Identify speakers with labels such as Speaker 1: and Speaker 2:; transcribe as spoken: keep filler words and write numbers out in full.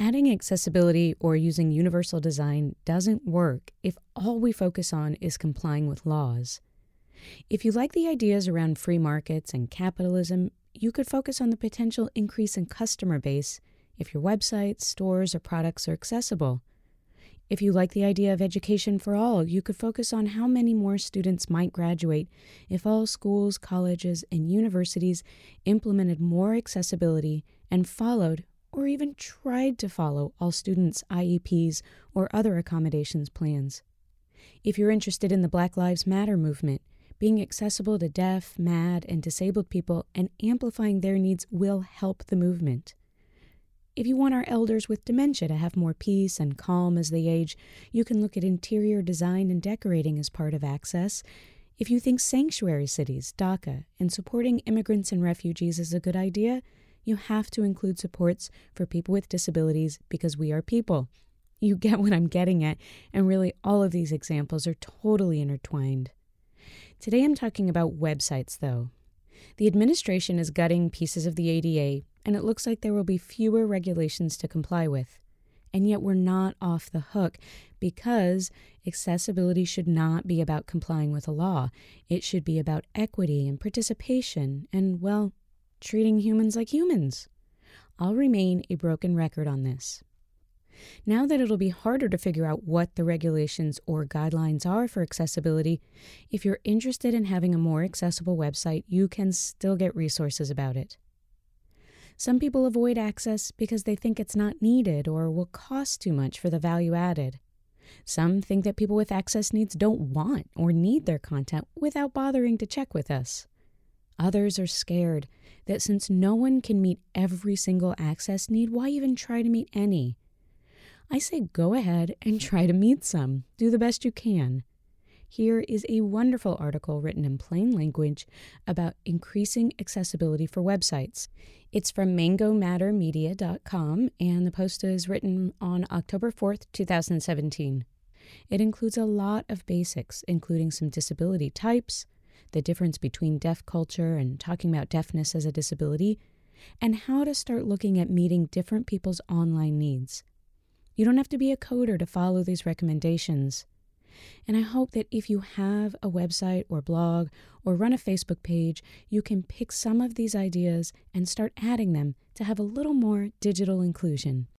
Speaker 1: Adding accessibility or using universal design doesn't work if all we focus on is complying with laws. If you like the ideas around free markets and capitalism, you could focus on the potential increase in customer base if your websites, stores, or products are accessible. If you like the idea of education for all, you could focus on how many more students might graduate if all schools, colleges, and universities implemented more accessibility and followed or even tried to follow all students' I E Ps or other accommodations plans. If you're interested in the Black Lives Matter movement, being accessible to deaf, mad, and disabled people and amplifying their needs will help the movement. If you want our elders with dementia to have more peace and calm as they age, you can look at interior design and decorating as part of access. If you think sanctuary cities, DACA, and supporting immigrants and refugees is a good idea, you have to include supports for people with disabilities because we are people. You get what I'm getting at, and really all of these examples are totally intertwined. Today I'm talking about websites, though. The administration is gutting pieces of the A D A, and it looks like there will be fewer regulations to comply with. And yet we're not off the hook because accessibility should not be about complying with a law. It should be about equity and participation and, well, treating humans like humans. I'll remain a broken record on this. Now that it'll be harder to figure out what the regulations or guidelines are for accessibility, if you're interested in having a more accessible website, you can still get resources about it. Some people avoid access because they think it's not needed or will cost too much for the value added. Some think that people with access needs don't want or need their content without bothering to check with us. Others are scared that since no one can meet every single access need, why even try to meet any? I say go ahead and try to meet some. Do the best you can. Here is a wonderful article written in plain language about increasing accessibility for websites. It's from mango matter media dot com, and the post is written on October fourth, twenty seventeen. It includes a lot of basics, including some disability types, the difference between deaf culture and talking about deafness as a disability, and how to start looking at meeting different people's online needs. You don't have to be a coder to follow these recommendations. And I hope that if you have a website or blog or run a Facebook page, you can pick some of these ideas and start adding them to have a little more digital inclusion.